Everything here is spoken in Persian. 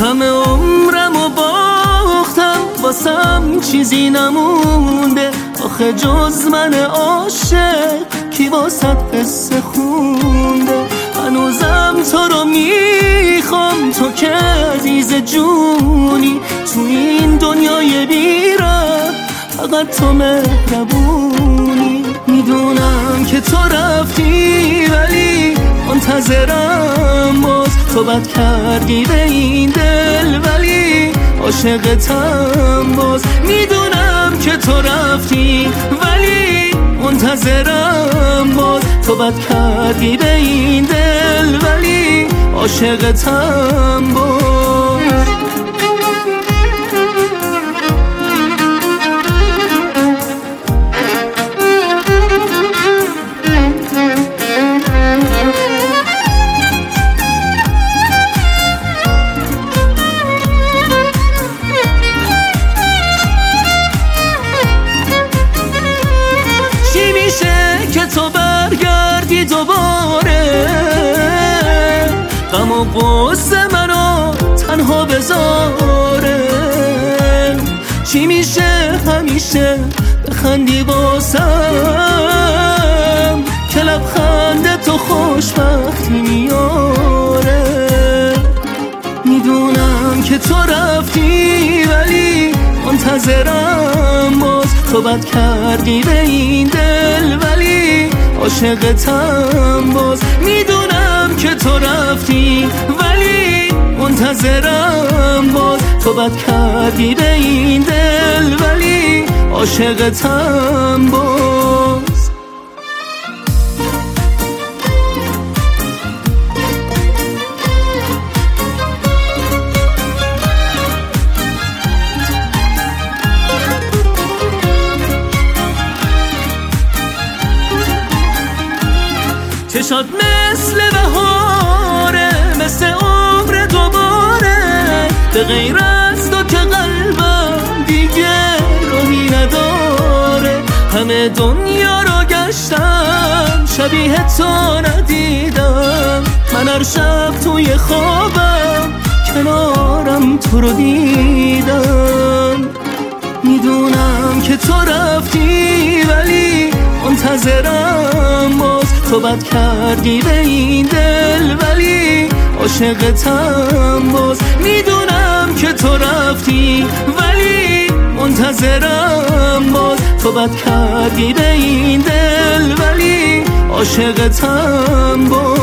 همه عمرمو باختم واسم چیزی نمونده، آخه جز من عاشق کی واسط قصه خونده. هنوزم تو رو میخوام، تو که عزیز جونی، تو این دنیای بی‌ره فقط تو مهربونی. میدونم که تو رفتی ولی منتظرم باز، تو بد کردی به این دل ولی عاشقتم باز. میدونم که تو رفتی ولی منتظرم باز، تو بد کردی به این دل ولی عاشقتم باز. تو برگردی دوباره، غم و غصه منو تنها بذاره. چی میشه همیشه بخندی باسم، که لبخند تو خوشبختی میاره. میدونم که تو رفتی ولی منتظرم باز، تو بد کردی به این دل ولی عاشقتم باز. میدونم که تو رفتی ولی منتظرم باز، تو بد کردی به این دل ولی عاشقتم باز. چشات مثل بهاره، مثل عمر دوباره، به غیر از تو که قلبم دیگه راهی نداره. همه دنیا رو گشتم شبیه تو ندیدم، من هر شب توی خوابم کنارم تو رو دیدم. میدونم که تو رفتی ولی منتظرم باز، تو بد کردی به این دل ولی عاشقتم باز. میدونم که تو رفتی ولی منتظرم باز، تو بد کردی به این دل ولی عاشقتم باز.